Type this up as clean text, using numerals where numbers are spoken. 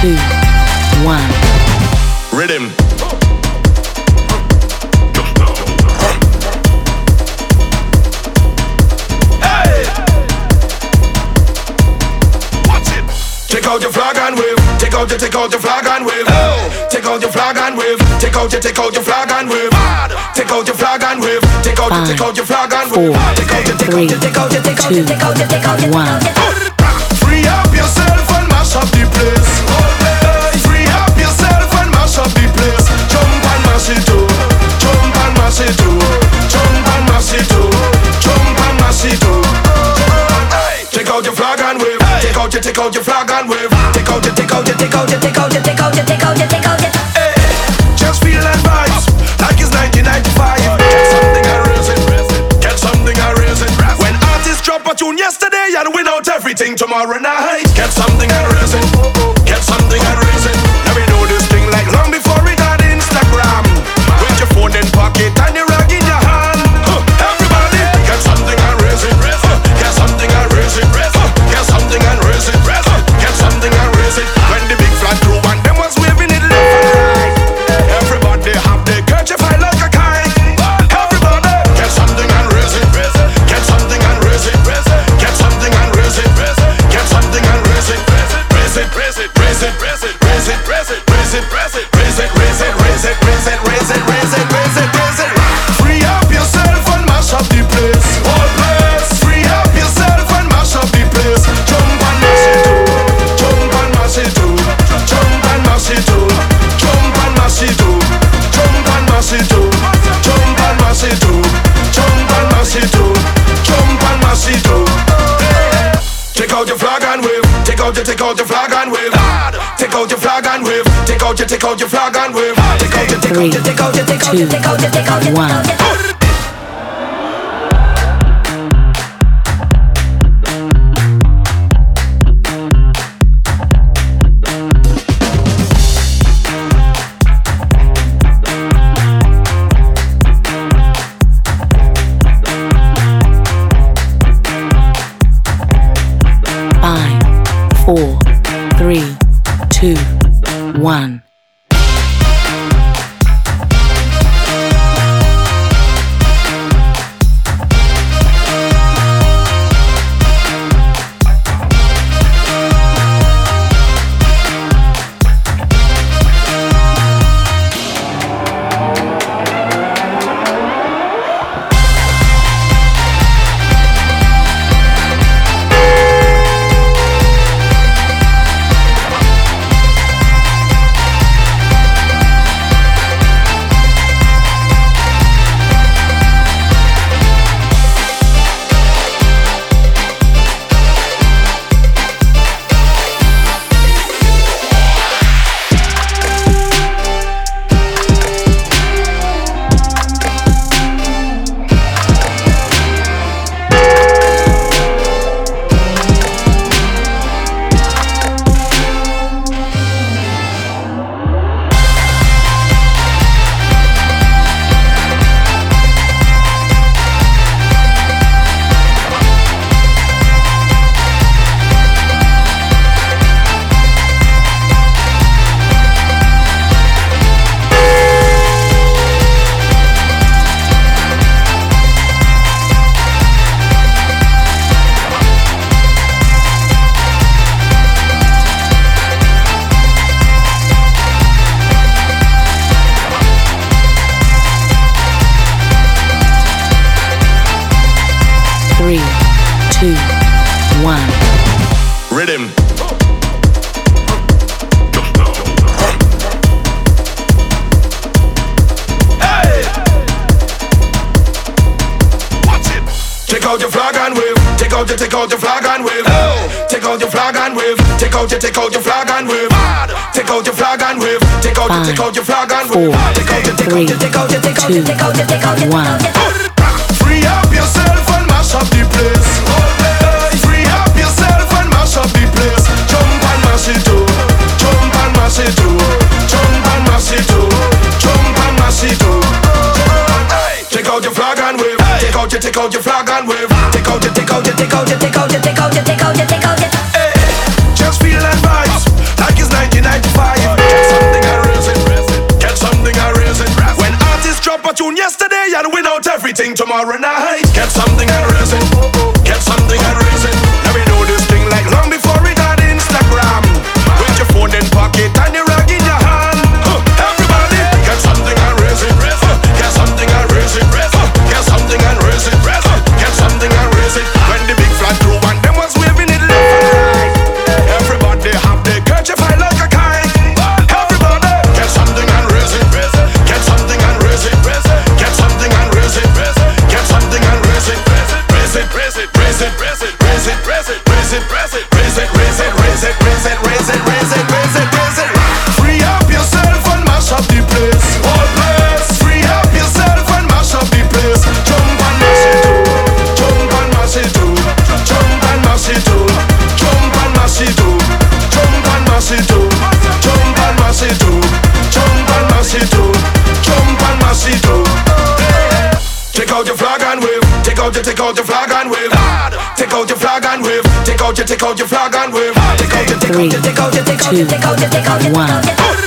2, 1. Rhythm. Take out your flag and wave. Take out your flag and wave. Take out your flag and wave. Take out your flag and wave. Take out your flag and wave. Take out your flag and wave. 4, 3, 2, 1. Free up yourself and mash up the place. Free up yourself and mash up the place. Jump and mash it too. Jump and mash it too. Jump and mash it too. Jump and mash it too. Take out your flag and wave. Take out your flag and wave. Take out your. Hey, just feel that vibes like it's 1995. Get something and raise it. Get something and raise it. When artists drop a tune yesterday and win out everything tomorrow night. Get something and raise it. Get something and raise it. Let me do this thing like long before it got Instagram. With your phone in pocket and your rag in your hand. Everybody, get something and raise it. Get something and raise it. Get something and raise it. Get something and raise it. When the big flat crew and them was waving it left and right. Everybody have their kerchief high like a kite. Everybody, get something and raise it. Get something and raise it. Get something and raise it. Get something and raise it. Raise it, raise it, raise it, raise it, raise it, raise it, raise it, raise it, raise it, raise it, raise it, raise it, raise it, raise it, raise it, raise it. Free up yourself and mash up the place. Whole place. Free up yourself and mash up the place. Jump and mash it too. Jump and mash it too. Jump and mash it too. Jump and mash it too. Jump and mash it too. Jump and mash it too. Jump and mash it too. Jump and mash it too. Take out your flag and wave. Take out your flag and wave. Take out your flag and wave. Take out your flag and wave. Take out your 3, 2, 1. Five, 4, 3, 2, 1. Three, 2, 1. Rhythm. Hey! Watch it. Take out your flag and wave. Take out your flag and wave. Take out your flag and wave. Take out your flag and wave. Take out your flag and wave. Take out your flag and wave. 4, 3, 2, 1. Free up yourself and mash up the place. Free up yourself and mash up the place. Jump and mash it too. Jump and mash it too. Jump and mash it too. Jump and mash it too. Take out your flag and wave. Take out your flag and wave. Take out your. Hey, just feel that vibes like it's 1995. everything tomorrow night. Get something and raise it. Get something and raise it. Let me do this thing like long before it on Instagram. With your phone in pocket and your rag in your hand. Everybody, get something and raise it. Get something and raise it. Get something and raise it. Get something and raise it. When the big flat crew and them was waving it left and right. Everybody have their kerchief high like a kite. Everybody, get something and raise it. Get something and raise it. Get something and raise it. Get something and raise it. Raise it, raise it, raise it, raise it, raise it, raise it, raise it, raise it, raise it, raise it, raise it, raise it, raise it, raise it, raise it, raise it. Free up yourself and mash up the place. All place. Free up yourself and mash up the place. Jump and mash it too. Jump and mash it too. Jump and mash it too. Jump and mash it too. Jump and mash it too. Jump and mash it too. Jump and mash it too. Jump and mash it too. Take out your flag and wave. Take out your flag and wave. Take out your flag and wave. Take out your flag and wave. Take out your 3, 2, 1.